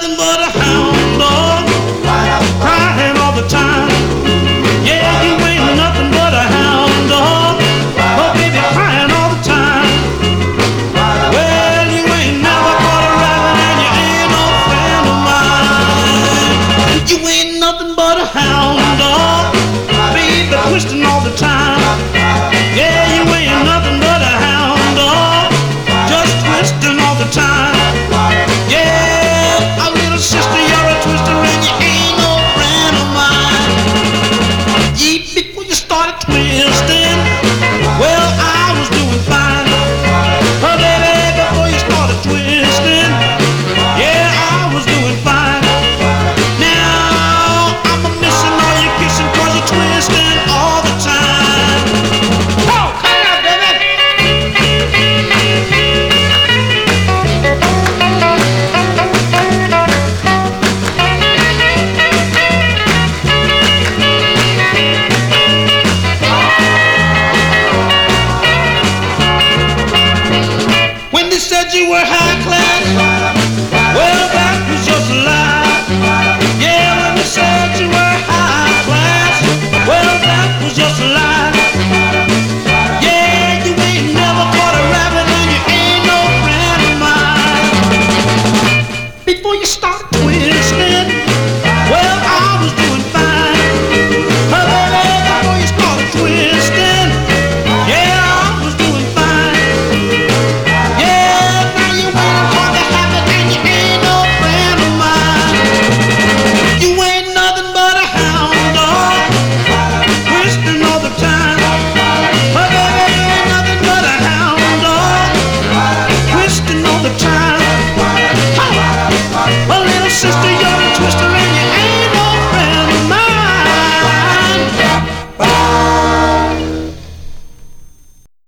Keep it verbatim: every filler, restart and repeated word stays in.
nothing but a hound dog, crying all the time. Yeah, you ain't nothing but a hound dog, oh baby, crying all the time. Well, you ain't never caught a rabbit and you ain't no friend of mine. You ain't nothing but a hound dog, baby, twisting all the time. Yeah, you ain't nothing but a hound dog, just twisting all the time. Yeah, a little sister, you're a twister and you ain't no friend of mine. Yeah, before you started twisting, well, I was doing fine. Oh, baby, before you started twisting, yeah, I was doing fine. Now, I'm a missing all your kissing 'cause you're twisting all the time. Oh, come on, baby. When they said you were high class, well, that was just a lie. Yeah, when they said you were high class, well, that was just a lie. Yeah, you ain't never caught a rabbit and you ain't no friend of mine. Before you start twisting, well, I was doing fine. Oh, baby, before you started twisting, yeah, I was doing fine. Yeah, now you ain't caught the habit and you ain't no friend of mine. You ain't nothing but a hound dog, twisting all the time. Oh, baby, you ain't nothing but a hound dog, twisting all the time. Oh, little sister,